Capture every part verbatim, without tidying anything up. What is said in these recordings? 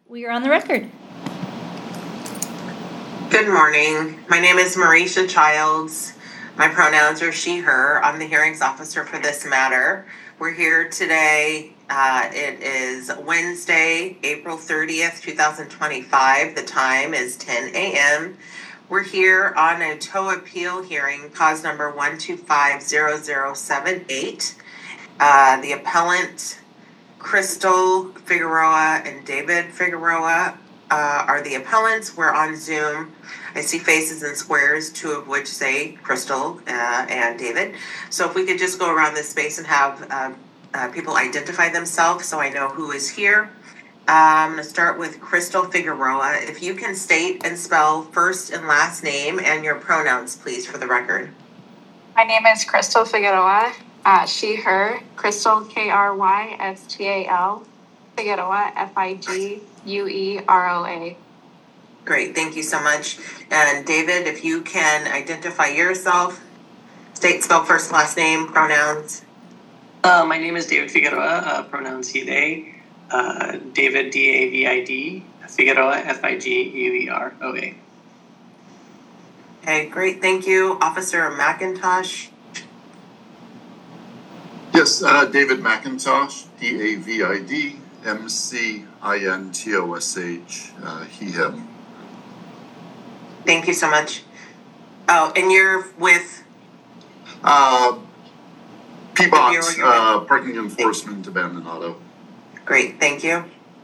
We are on the record. Good morning. My name is Marisha Childs. My pronouns are she, her. I'm the hearings officer for this matter. We're here today. Uh, it is Wednesday, April thirtieth, twenty twenty-five. The time is ten a.m. We're here on a tow appeal hearing, cause number one two five zero zero seven eight. Uh, the appellant, Crystal Figueroa and David Figueroa, uh, are the appellants. We're on Zoom. I see faces and squares, two of which say Crystal uh, and David. So if we could just go around this space and have uh, uh, people identify themselves so I know who is here. Uh, I'm going to start with Crystal Figueroa. If you can state and spell first and last name and your pronouns, please, for the record. My name is Crystal Figueroa. Uh, she, her, Crystal, K R Y S T A L, Figueroa, F I G U E R O A. Great, thank you so much. And David, if you can identify yourself, state, spell first, last name, pronouns. Uh, my name is David Figueroa, uh, pronouns he, they. Uh, David, D A V I D, Figueroa, F I G U E R O A. Okay, great, thank you. Officer McIntosh. Yes, uh, David McIntosh, D A V I D, M C I N T O S H, uh, he, him. Thank you so much. Oh, and you're with? Uh, P B O T, uh, Parking Enforcement, Abandoned Auto. Great, thank you.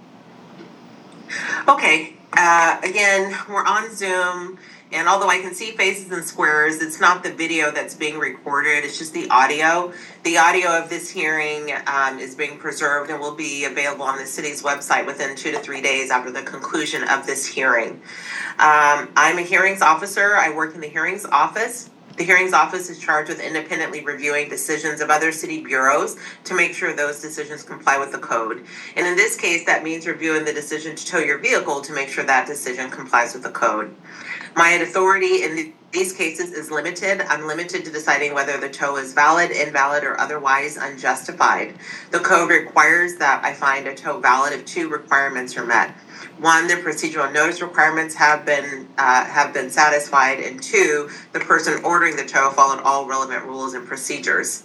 Okay, uh, again, we're on Zoom. And although I can see faces and squares, it's not the video that's being recorded. It's just the audio. The audio of this hearing um, is being preserved and will be available on the city's website within two to three days after the conclusion of this hearing. Um, I'm a hearings officer. I work in the hearings office. The hearings office is charged with independently reviewing decisions of other city bureaus to make sure those decisions comply with the code. And in this case, that means reviewing the decision to tow your vehicle to make sure that decision complies with the code. My authority in these cases is limited. I'm limited to deciding whether the tow is valid, invalid, or otherwise unjustified. The code requires that I find a tow valid if two requirements are met. One, the procedural notice requirements have been uh, have been satisfied, and two, the person ordering the tow followed all relevant rules and procedures.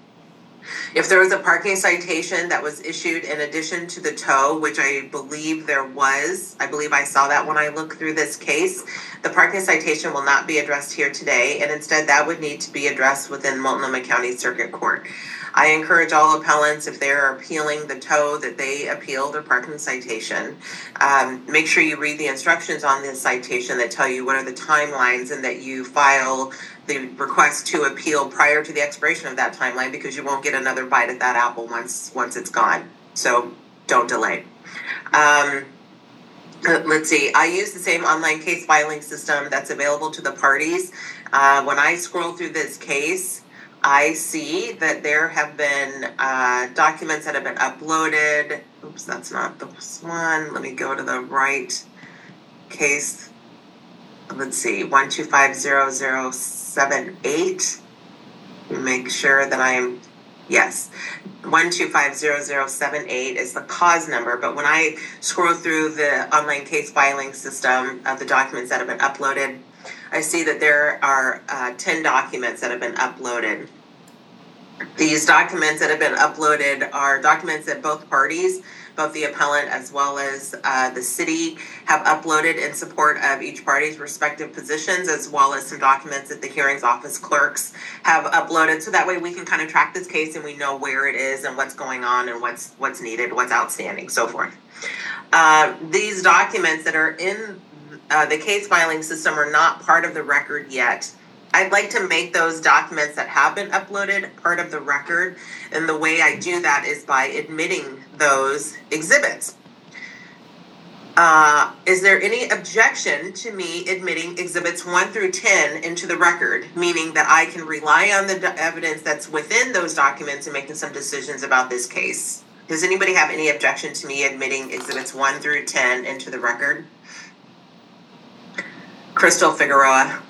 If there was a parking citation that was issued in addition to the tow, which I believe there was, I believe I saw that when I looked through this case, the parking citation will not be addressed here today, and instead that would need to be addressed within Multnomah County Circuit Court. I encourage all appellants, if they're appealing the tow, that they appeal their parking citation. Um, make sure you read the instructions on this citation that tell you what are the timelines and that you file the request to appeal prior to the expiration of that timeline, because you won't get another bite at that apple once once it's gone. So don't delay. Um, let's see. I use the same online case filing system that's available to the parties. Uh, when I scroll through this case, I see that there have been uh, documents that have been uploaded. Oops, that's not the one. Let me go to the right case. Let's see, one two five zero zero seven eight. Make sure that I'm, yes, one two five zero zero seven eight is the cause number. But when I scroll through the online case filing system of the documents that have been uploaded, I see that there are uh, ten documents that have been uploaded. These documents that have been uploaded are documents that both parties, both the appellant as well as uh, the city, have uploaded in support of each party's respective positions, as well as some documents that the hearings office clerks have uploaded. So that way we can kind of track this case and we know where it is and what's going on and what's what's needed, what's outstanding, so forth. Uh, these documents that are in uh, the case filing system are not part of the record yet. I'd like to make those documents that have been uploaded part of the record, and the way I do that is by admitting those exhibits. Uh, is there any objection to me admitting exhibits one through ten into the record, meaning that I can rely on the do- evidence that's within those documents and making some decisions about this case? Does anybody have any objection to me admitting exhibits one through ten into the record? Crystal Figueroa.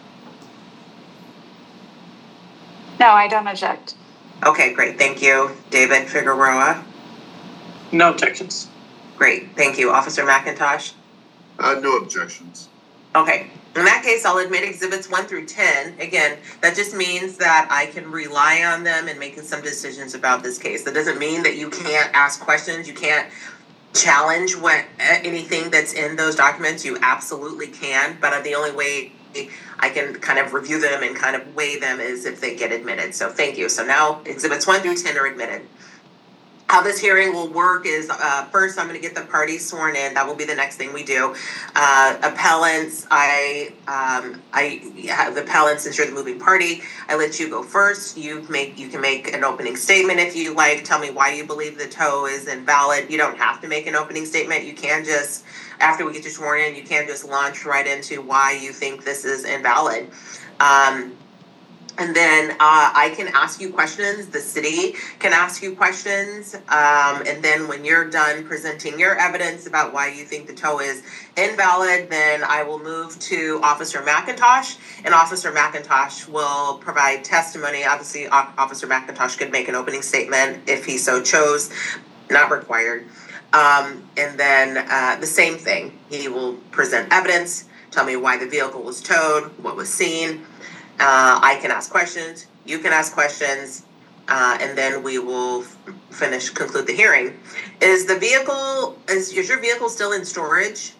No, I don't object. Okay, great. Thank you. David Figueroa. No objections. Great, thank you. Officer McIntosh? Uh, no objections. Okay, in that case, I'll admit exhibits one through ten. Again, that just means that I can rely on them in making some decisions about this case. That doesn't mean that you can't ask questions, you can't challenge what anything that's in those documents. You absolutely can, but the only way I can kind of review them and kind of weigh them is if they get admitted. So thank you. So now exhibits one through ten are admitted. How this hearing will work is, uh, first I'm going to get the parties sworn in. That will be the next thing we do. Uh, appellants, I, um, I have the appellants, since you're the moving party, I let you go first. You make, you can make an opening statement if you like. Tell me why you believe the tow is invalid. You don't have to make an opening statement. You can just, after we get you sworn in, you can just launch right into why you think this is invalid. Um, And then uh, I can ask you questions. The city can ask you questions. Um, and then when you're done presenting your evidence about why you think the tow is invalid, then I will move to Officer McIntosh. And Officer McIntosh will provide testimony. Obviously, Officer McIntosh could make an opening statement if he so chose, not required. Um, and then uh, the same thing. He will present evidence, tell me why the vehicle was towed, what was seen. Uh, I can ask questions, you can ask questions, uh, and then we will f- finish, conclude the hearing. Is the vehicle, is, is your vehicle still in storage?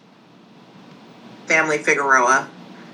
Family Figueroa?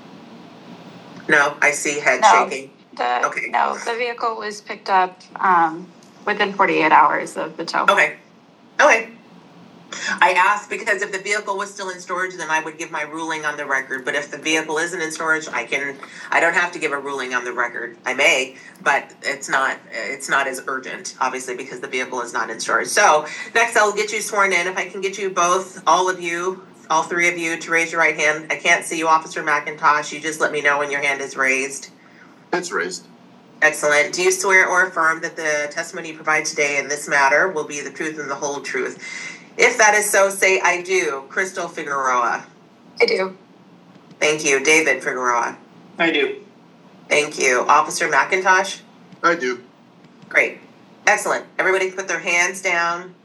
No, I see head No, shaking. the, Okay. no, the vehicle was picked up um, within forty-eight hours of the tow. Okay, okay. I asked because if the vehicle was still in storage, then I would give my ruling on the record. But if the vehicle isn't in storage, I can, I don't have to give a ruling on the record. I may, but it's not, it's not as urgent, obviously, because the vehicle is not in storage. So next I'll get you sworn in. If I can get you both, all of you, all three of you to raise your right hand. I can't see you, Officer McIntosh. You just let me know when your hand is raised. It's raised. Excellent. Do you swear or affirm that the testimony you provide today in this matter will be the truth and the whole truth? If that is so, say I do. Crystal Figueroa. I do. Thank you. David Figueroa. I do. Thank you. Officer McIntosh. I do. Great. Excellent. Everybody put their hands down.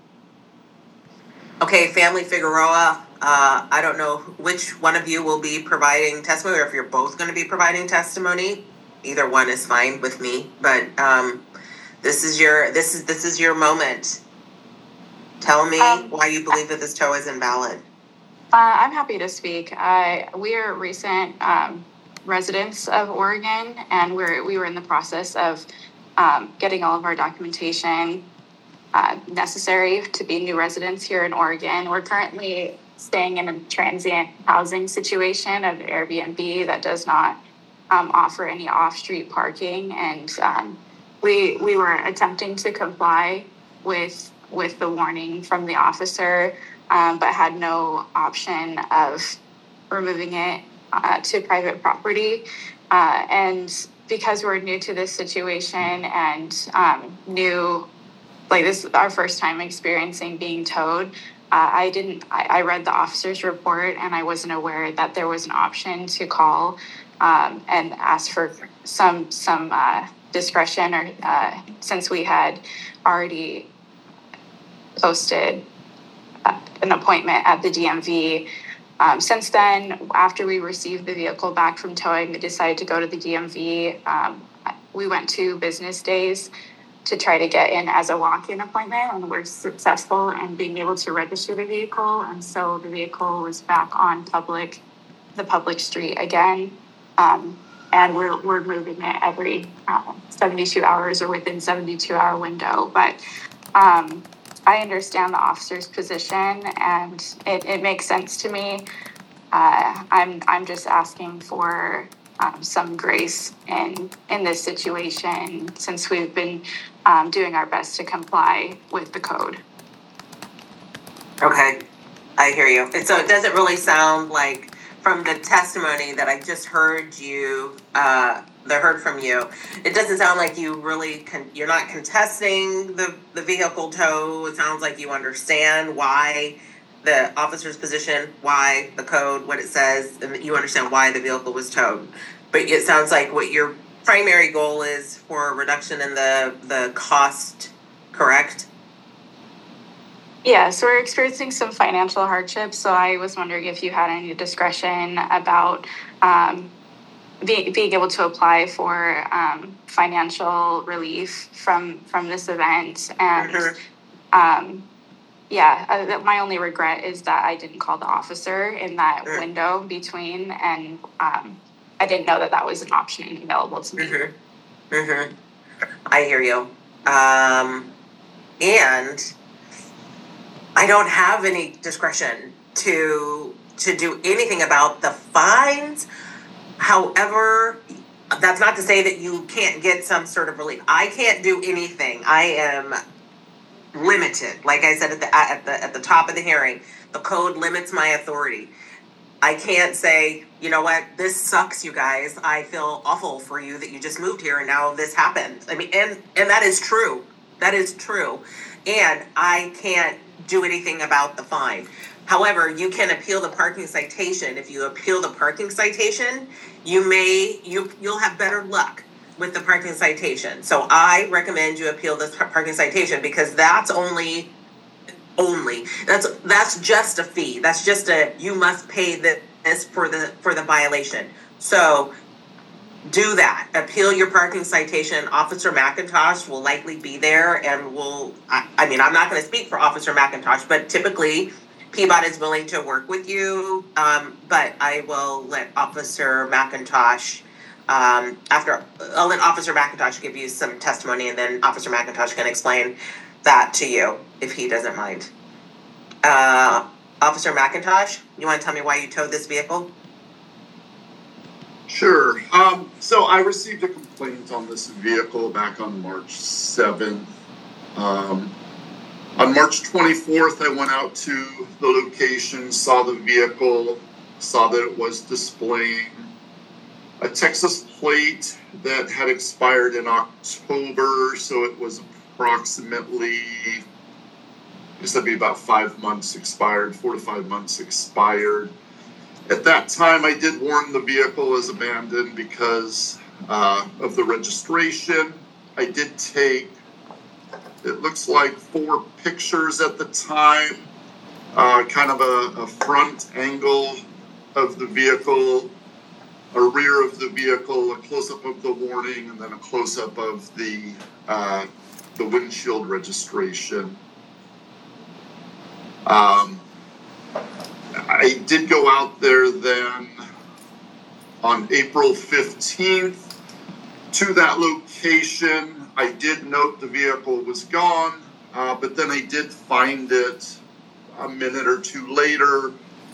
Okay, Family Figueroa. Uh, I don't know which one of you will be providing testimony, or if you're both going to be providing testimony. Either one is fine with me. But um, this is your this is this is your moment. Tell me Um, why you believe that this tow is invalid. Uh, I'm happy to speak. I we are recent um, residents of Oregon, and we're we were in the process of um, getting all of our documentation uh, necessary to be new residents here in Oregon. We're currently staying in a transient housing situation of Airbnb that does not um, offer any off-street parking, and um, we we were attempting to comply with with the warning from the officer, um, but had no option of removing it uh, to private property. Uh, and because we're new to this situation and um, new, like this is our first time experiencing being towed, uh, I didn't, I, I read the officer's report and I wasn't aware that there was an option to call um, and ask for some, some uh, discretion, or uh, since we had already posted uh, an appointment at the D M V. Um, since then, after we received the vehicle back from towing, we decided to go to the D M V. Um, we went two business days to try to get in as a walk-in appointment, and we're successful in being able to register the vehicle. And so the vehicle was back on public, the public street again. Um, and we're we're moving it every uh, seventy-two hours or within seventy-two hour window. But um, I understand the officer's position, and it, it makes sense to me. Uh, I'm I'm just asking for um, some grace in in this situation, since we've been um, doing our best to comply with the code. Okay, I hear you. And so it doesn't really sound like, from the testimony that I just heard you, uh, that heard from you, it doesn't sound like you really, con- you're not contesting the, the vehicle tow. It sounds like you understand why the officer's position, why the code, what it says, and that you understand why the vehicle was towed. But it sounds like what your primary goal is for a reduction in the, the cost, correct? Yeah, so we're experiencing some financial hardship. So I was wondering if you had any discretion about um, being being able to apply for um, financial relief from from this event. And Mhm. um, yeah, uh, that- my only regret is that I didn't call the officer in that Mm. window between, and um, I didn't know that that was an option available to me. Mhm. Mhm. I hear you. Um, and I don't have any discretion to to do anything about the fines. However, that's not to say that you can't get some sort of relief. I can't do anything. I am limited. Like I said at the at the at the top of the hearing, the code limits my authority. I can't say, you know what, this sucks, you guys. I feel awful for you that you just moved here and now this happened. I mean, and and that is true. That is true. And I can't do anything about the fine. However, you can appeal the parking citation. If you appeal the parking citation, you may you you'll have better luck with the parking citation. So I recommend you appeal this parking citation because that's only only that's that's just a fee. That's just a you must pay this for the for the violation. So do that. Appeal your parking citation. Officer McIntosh will likely be there and will I, I mean I'm not going to speak for Officer McIntosh, but typically P B O T is willing to work with you. Um, but I will let Officer McIntosh um, after I'll let Officer McIntosh give you some testimony, and then Officer McIntosh can explain that to you if he doesn't mind. Uh, Officer McIntosh, you want to tell me why you towed this vehicle? Sure. Um, so I received a complaint on this vehicle back on March seventh. Um, on March twenty-fourth, I went out to the location, saw the vehicle, saw that it was displaying a Texas plate that had expired in October, so it was approximately, I guess that'd be about five months expired, four to five months expired. At that time, I did warn the vehicle is abandoned because uh, of the registration. I did take, it looks like, four pictures at the time, uh, kind of a, a front angle of the vehicle, a rear of the vehicle, a close-up of the warning, and then a close-up of the uh, the windshield registration. Um, I did go out there then on April fifteenth to that location. I did note the vehicle was gone, uh, but then I did find it a minute or two later,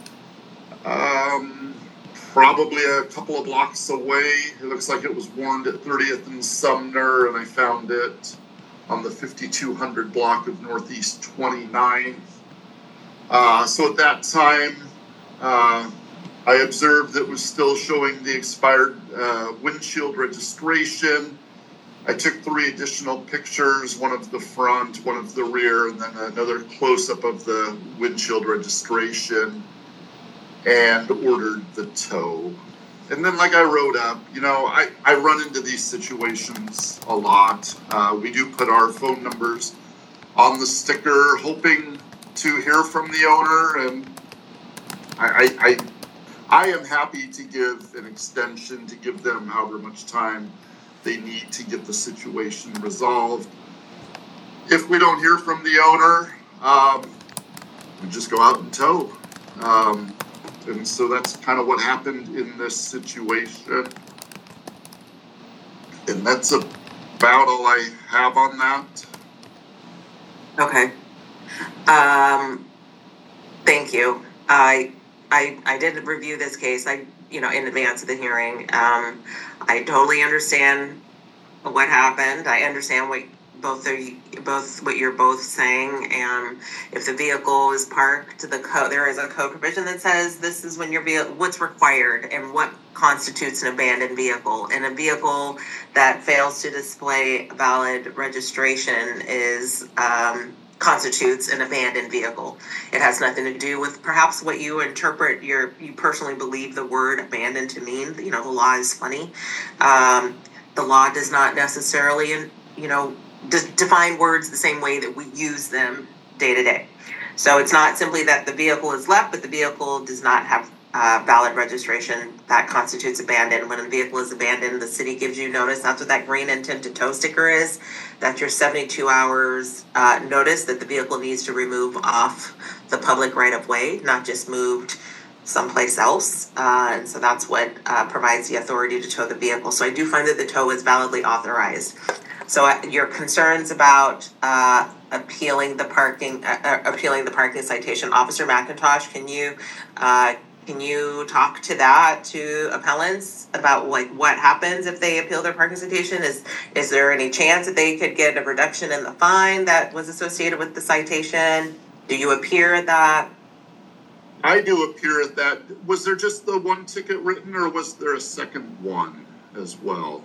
um, probably a couple of blocks away. It looks like it was warned at thirtieth and Sumner, and I found it on the fifty-two hundred block of Northeast twenty-ninth. Uh, so at that time, uh, I observed that it was still showing the expired uh, windshield registration. I took three additional pictures, one of the front, one of the rear, and then another close-up of the windshield registration, and ordered the tow. And then, like I wrote up, you know, I, I run into these situations a lot. Uh, we do put our phone numbers on the sticker, hoping to hear from the owner, and I, I, I, I am happy to give an extension, to give them however much time they need to get the situation resolved. If we don't hear from the owner, um, we just go out and tow. Um, and so that's kind of what happened in this situation. And that's about all I have on that. Okay. Um, thank you. I, I, I did review this case. I, you know, in advance of the hearing. Um, I totally understand what happened. I understand what both are, both what you're both saying. And if the vehicle is parked, the code, there is a code provision that says this is when your vehicle, what's required and what constitutes an abandoned vehicle. And a vehicle that fails to display valid registration is, um, constitutes an abandoned vehicle. It has nothing to do with perhaps what you interpret your, you personally believe the word abandoned to mean. You know, the law is funny. Um, the law does not necessarily, you know, de- define words the same way that we use them day to day. So it's not simply that the vehicle is left, but the vehicle does not have uh, valid registration. That constitutes abandoned. When a vehicle is abandoned, the city gives you notice. That's what that green intent to tow sticker is. That's your seventy-two hours uh, notice that the vehicle needs to remove off the public right of way, not just moved someplace else. Uh, and so that's what uh, provides the authority to tow the vehicle. So I do find that the tow is validly authorized. So uh, your concerns about uh, appealing the parking, uh, uh, appealing the parking citation, Officer McIntosh, can you uh, can you talk to that to appellants about like what happens if they appeal their parking citation? Is is there any chance that they could get a reduction in the fine that was associated with the citation? Do you appear at that? I do appear at that. Was there just the one ticket written, or was there a second one as well?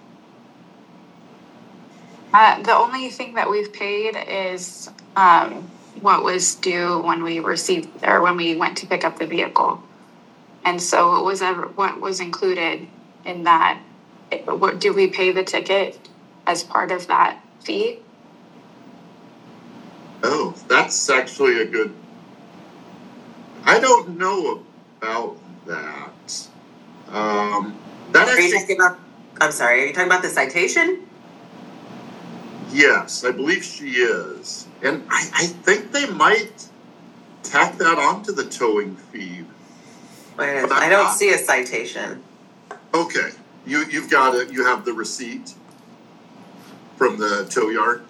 Uh, the only thing that we've paid is um, what was due when we received or when we went to pick up the vehicle, and so it was ever what was included in that. It, what do we pay the ticket as part of that fee? Oh, that's actually a good. I don't know about that. Um, that Are you actually, talking about? I'm sorry. Are you talking about the citation? yes, I believe she is, and I, I think they might tack that onto the towing fee. Wait, But I'm I don't not- see a citation. Okay, you you've got it. You have the receipt from the tow yard.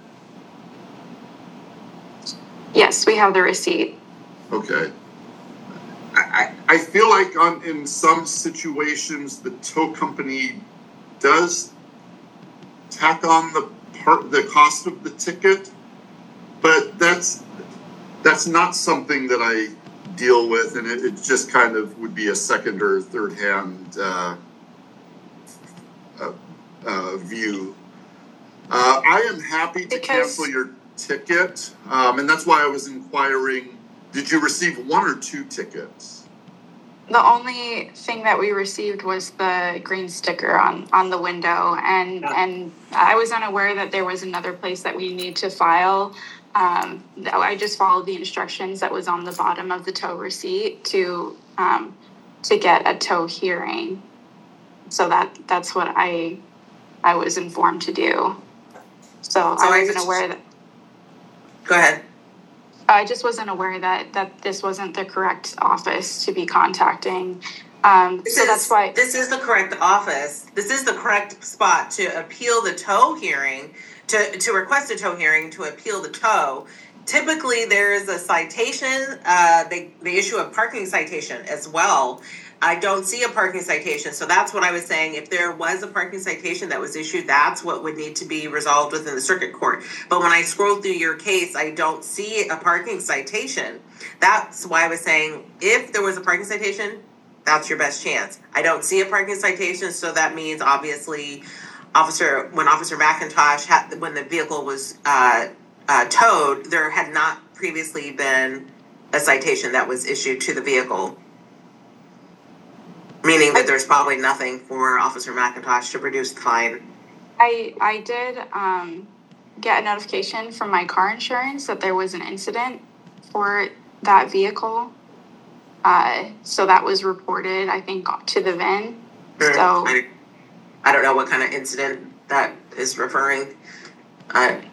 Yes, we have the receipt. Okay. I, I I feel like on in some situations the tow company does tack on the part the cost of the ticket, but that's that's not something that I deal with, and it, it just kind of would be a second or third hand uh, uh, uh, view. Uh, I am happy to Because- cancel your ticket, um, and that's why I was inquiring. Did you receive one or two tickets? The only thing that we received was the green sticker on, on the window, and and I was unaware that there was another place that we need to file. Um, I just followed the instructions that was on the bottom of the tow receipt to um, to get a tow hearing. So that that's what I I was informed to do. So, So I I wasn't just- aware that. Go ahead. I just wasn't aware that, that this wasn't the correct office to be contacting. Um, This so is, that's why. this is the correct office. This is the correct spot to appeal the tow hearing, to, to request a tow hearing, to appeal the tow. Typically, there is a citation. Uh, they, they issue a parking citation as well. I don't see a parking citation. So that's what I was saying. If there was a parking citation that was issued, that's what would need to be resolved within the circuit court. But when I scroll through your case, I don't see a parking citation. That's why I was saying if there was a parking citation, that's your best chance. I don't see a parking citation, so that means obviously, officer when Officer McIntosh had when the vehicle was uh, uh, towed, there had not previously been a citation that was issued to the vehicle, meaning that there's probably nothing for Officer McIntosh to produce the fine. I I did um, get a notification from my car insurance that there was an incident for that vehicle. Uh, so that was reported, I think, to the V I N. So I, I don't know what kind of incident that is referring. Uh,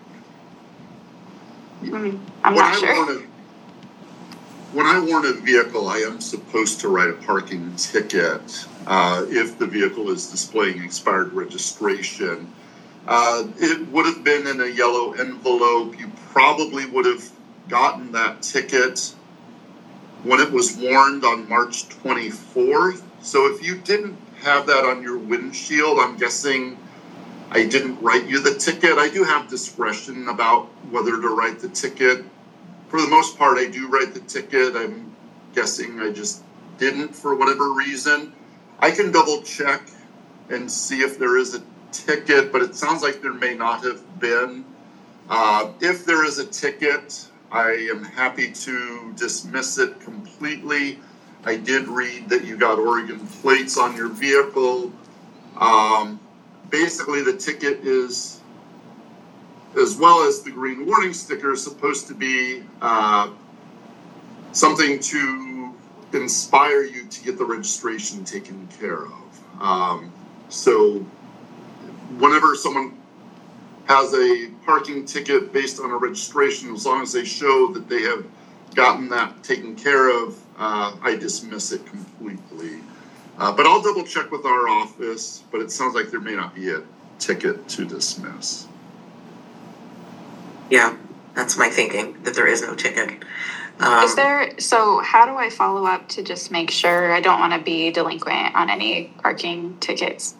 mm, I'm When not I sure. warn a- When I warn a vehicle, I am supposed to write a parking ticket uh, if the vehicle is displaying expired registration. Uh, it would have been in a yellow envelope. You probably would have gotten that ticket when it was warned on March twenty-fourth. So if you didn't have that on your windshield, I'm guessing I didn't write you the ticket. I do have discretion about whether to write the ticket. For the most part, I do write the ticket. I'm guessing I just didn't for whatever reason. I can double check and see if there is a ticket, but it sounds like there may not have been. Uh, if there is a ticket, I am happy to dismiss it completely. I did read that you got Oregon plates on your vehicle. Um, basically, the ticket is, as well as the green warning sticker, is supposed to be uh, something to inspire you to get the registration taken care of. Um, so whenever someone has a parking ticket based on a registration, as long as they show that they have gotten that taken care of, uh, I dismiss it completely. Uh, but I'll double check with our office, but it sounds like there may not be a ticket to dismiss. Yeah, that's my thinking, that there is no ticket. Um, Is there, so how do I follow up to just make sure I don't want to be delinquent on any parking tickets?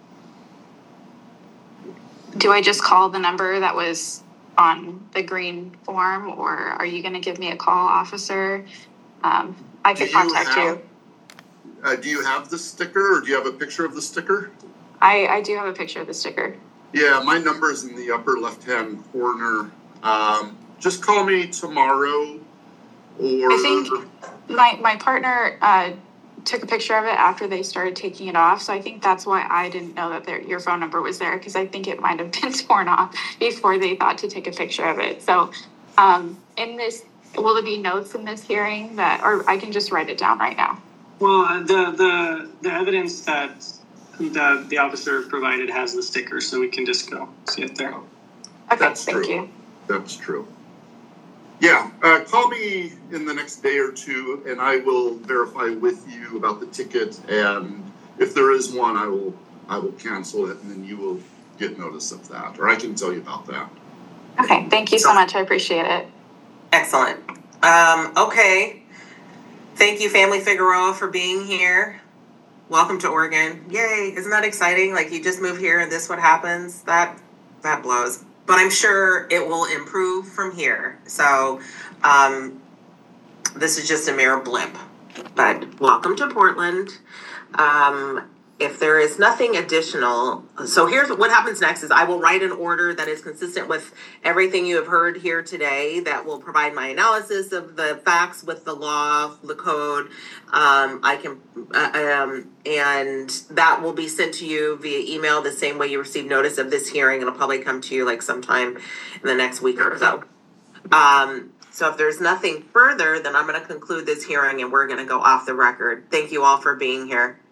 Do I just call the number that was on the green form, or are you going to give me a call, officer? Um, I could Do you contact have- you. Uh, do you have the sticker, or do you have a picture of the sticker? I, I do have a picture of the sticker. Yeah, my number is in the upper left-hand corner. Um, just call me tomorrow, or I think my, my partner uh, took a picture of it after they started taking it off, so I think that's why I didn't know that there, your phone number was there, because I think it might have been torn off before they thought to take a picture of it. So um, in this, will there be notes in this hearing that, or I can just write it down right now? Well, the the the evidence that the the officer provided has the sticker, so we can just go see it there. Okay, That's thank true. you. That's true. Yeah, uh, call me in the next day or two, and I will verify with you about the ticket. And if there is one, I will I will cancel it, and then you will get notice of that, or I can tell you about that. Okay, thank you so much. I appreciate it. Excellent. Um, okay. Thank you, Family Figueroa, for being here. Welcome to Oregon. Yay. Isn't that exciting? Like, you just move here and this what happens? That that blows. But I'm sure it will improve from here. So um, this is just a mere blip. But welcome to Portland. Um, if there is nothing additional, so here's what happens next is I will write an order that is consistent with everything you have heard here today that will provide my analysis of the facts with the law, the code. Um, I can, uh, um, and that will be sent to you via email the same way you receive notice of this hearing. It'll probably come to you like sometime in the next week or so. Um, so if there's nothing further, then I'm going to conclude this hearing and we're going to go off the record. Thank you all for being here.